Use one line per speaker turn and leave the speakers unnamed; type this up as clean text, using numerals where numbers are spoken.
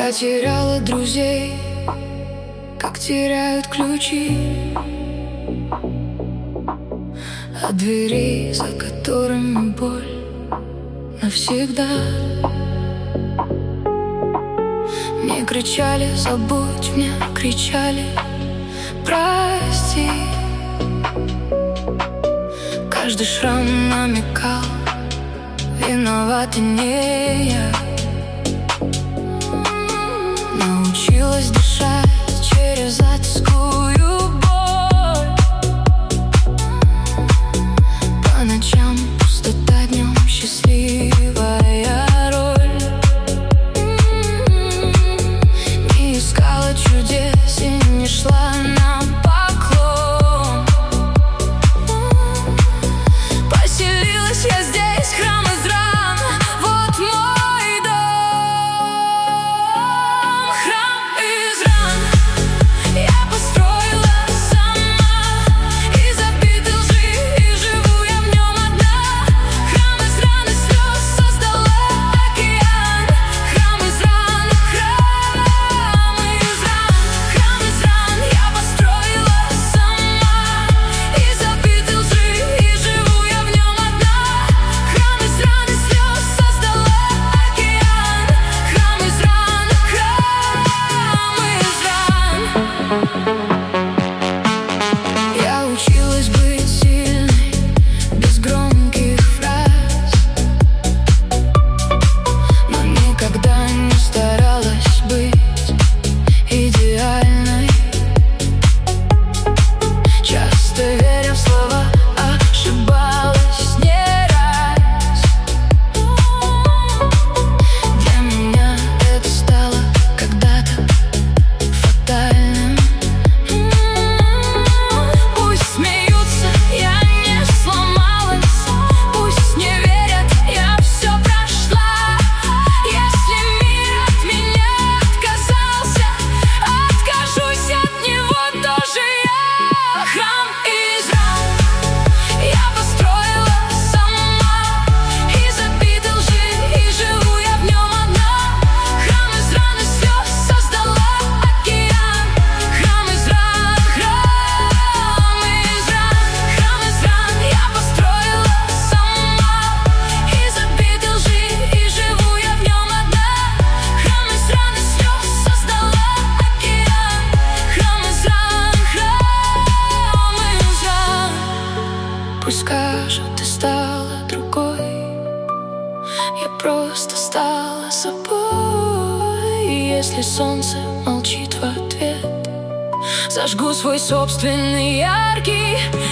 потеряла друзей, как теряют ключи от дверей, за которыми боль навсегда. Мне кричали: забудь, мне кричали: прости. Каждый шрам намекал: виновата не я. Научилась дышать через затискую боль. По ночам пустота, днем счастливая роль. Не искала чудес и не шла на поклон. Поселилась я здесь, храм из ран, вот мой дом. Храм из ран я построила сама, из забитой лжи, и живу я в нем одна. Храм из ран и слез создала океан. Храм из ран, храм из ран, храм из ран я построила сама, из забитой лжи, и живу я в нем одна. Храм из ран и слез создала океан. Храм из ран, храм из ран. Я училась быть сильной, без громких фраз, но никогда не старалась быть идеальной. Часто веря в слова, ошибалась не раз. Для меня это стало когда-то фатальным. Пусть смеются, я не сломалась. Пусть не верят, я все прошла. Если мир от меня отказался, откажусь от него тоже я. Храм из ран я построила сама, из забитой лжи, и живу я в нем одна. Храм из ран и слез создала океан. Храм из ран, храм из ран, храм из ран я построила сама, из забитой лжи, и живу я в нем одна. Храм из ран и слез создала океан. Храм из ран, храм из ран. Пусть скажут, ты стала другой, я просто стала собой. Если солнце молчит в ответ, зажгу свой собственный яркий